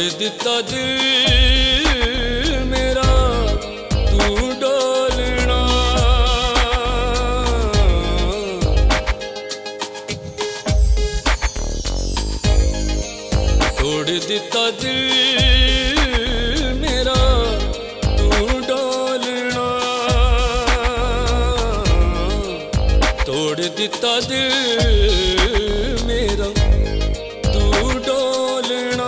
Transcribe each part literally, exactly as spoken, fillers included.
ਦਿੱਤਾ ਦਿਲ ਮੇਰਾ ਤੂੰ ਡੋਲਣਾ ਤੋੜ ਦਿੱਤਾ ਦਿਲ ਮੇਰਾ ਤੂੰ ਡੋਲਣਾ ਤੋੜ ਦਿੱਤਾ ਦਿਲ ਮੇਰਾ ਤੂੰ ਡੋਲਣਾ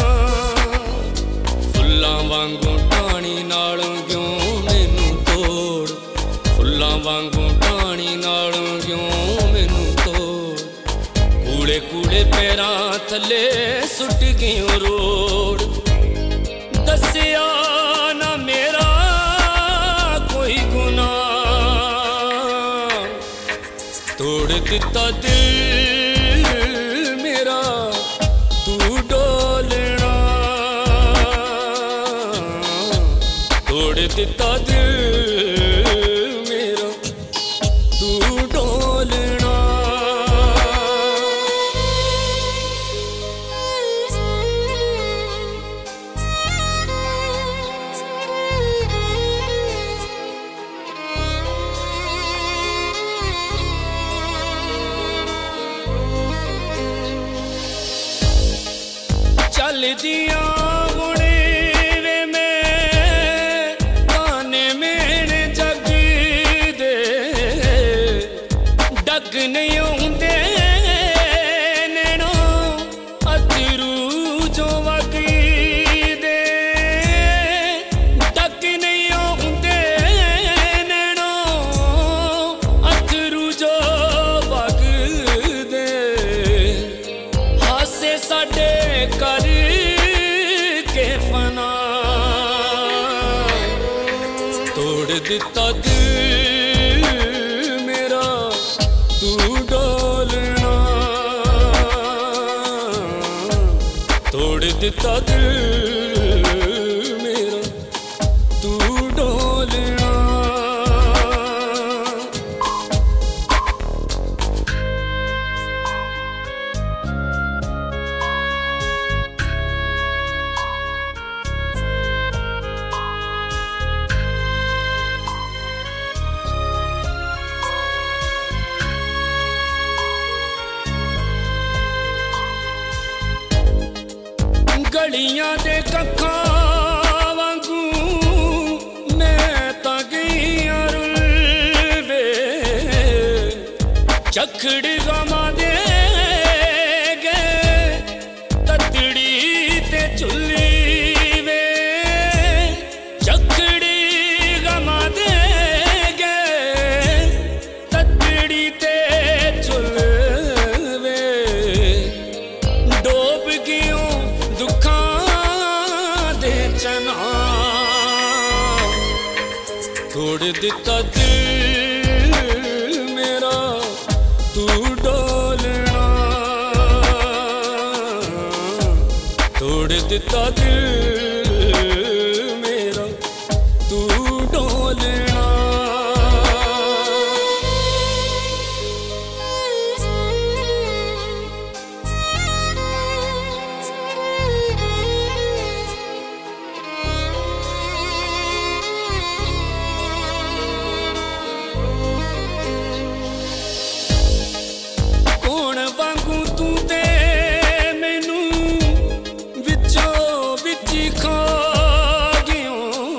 ਫੁੱਲਾਂ ਵਾਂਗੂ ਟਾਣੀ ਨਾਲੋਂ ਕਿਉਂ ਮੈਨੂੰ ਤੋੜ ਫੁੱਲਾਂ ਵਾਂਗੂ ਟਾਣੀ ਨਾਲੋਂ ਕਿਉਂ ਮੈਨੂੰ ਤੋੜ ਕੂੜੇ ਕੂੜੇ ਪੈਰਾਂ ਥੱਲੇ ਸੁੱਟ ਗਿਓ ਰੋੜ ਦੱਸਿਆ ਨਾ ਮੇਰਾ ਕੋਈ ਗੁਨਾਹ ਤੋੜ ਦਿੱਤਾ ਦਿਲ ਮੇਰਾ ਤੂੰ ਡੋਲਣਾ ਤੋੜ ਦਿੱਤਾ ਦਿਲ ਮੇਰਾ ਤੂੰ ਡੋਲਣਾ ਚੱਲਦੀਆਂ ਹੁਣੇ ਵੇ ਮੈਂ ਤਾਨੇ ਮੇਣੇ ਜੱਗ ਦੇ ਡੱਗ ਨਹੀਂ ਆਉਂਦੇ ਨੈਣੋਂ ਅਥਰੂ ਜੋ ਵਗਦੇ ਡੱਗ ਨਹੀਂ ਆਉਂਦੇ ਨੈਣੋਂ ਅਥਰੂ ਜੋ ਵਗਦੇ ਹਾਸੇ ਸਾਡੇ ਕਰ ਤੋੜ ਦਿੱਤਾ ਦਿਲ ਮੇਰਾ ਤੂੰ ਡੋਲਣਾ ਤੋੜ ਦਿੱਤਾ ਦਿਲ ਮੇਰਾ ਤੂੰ ਡੋਲਣਾ ਗਲੀਆਂ ਦੇ ਕੱਖਾਂ ਵਾਂਗੂ ਮੈਂ ਤਾਂ ਗਈਆਂ ਰੁਲ ਵੇ ਝਖੜ ਗਮਾਂ ਦੇ ਗਏ ਤਤੜੀ ਤੇ ਝੁੱਲੀ ਵੇ ਝਖੜ ਗਮਾਂ ਦੇ ਗਏ ਤਤੜੀ ਤੇ ਝੁੱਲ ਵੇ ਡੋਬ ਗਿਓ ਦੁੱਖਾਂ ਦੇ ਚਨਾ ਤੋੜ ਦਿੱਤਾ ਦਿਲ ਮੇਰਾ ਤੂੰ ਡੋਲਣਾ ਤੋੜ ਦਿੱਤਾ ਦਿਲ ਮੇਰਾ ਤੂੰ ਡੋਲਣਾ ਤੂੰ ਤੇ ਮੈਨੂੰ ਵਿੱਚੋਂ ਵਿੱਚ ਖਾ ਗਿਓ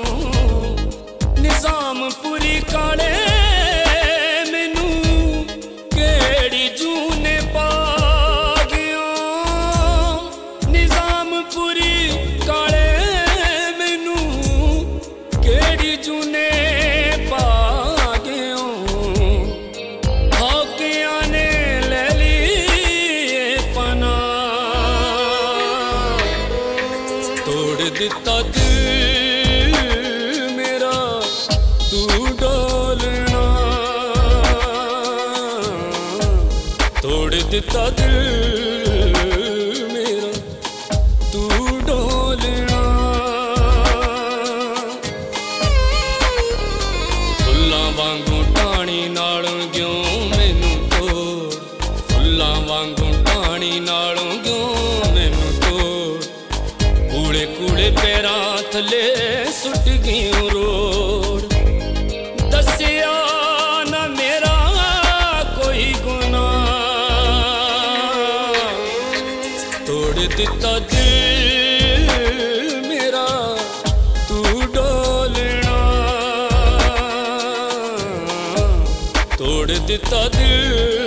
ਨਿਜ਼ਾਮ ਪੂਰੀ ਕਾਲੇ ਮੈਨੂੰ ਕਿਹੜੀ ਜੂਨੇ ਪਾ ਗਿਓ ਨਿਜ਼ਾਮ ਪੂਰੀ ਕਾਲੇ ਮੈਨੂੰ ਕਿਹੜੀ ਜੂਨੇ ਪਾ ਗਿਓ ਹੋਕਿਆਂ ਨੇ ਲੈ ਲਈ ਤੋੜ ਦਿੱਤਾ ਦਿਲ ਮੇਰਾ ਤੂੰ ਡੋਲਣਾ ਤੋੜ ਦਿੱਤਾ ਦਿਲ ਮੇਰਾ ਤੂੰ ਡੋਲਣਾ ਫੁੱਲਾਂ ਵਾਂਗੂ ਟਾਣੀ ਨਾਲੋਂ ਕਿਉਂ ਮੈਨੂੰ ਤੋੜ ਫੁੱਲਾਂ ਵਾਂਗੂ ਟਾਣੀ ਨਾਲੋਂ ਕਿਉਂ ਮੈਨੂੰ ਤੋੜ कूड़े कूड़े पैरां थले सुट गई रोड़। दसिया ना मेरा कोई गुनाह, तोड़ दिता दिल मेरा तू डोलना, तोड़ दिता दिल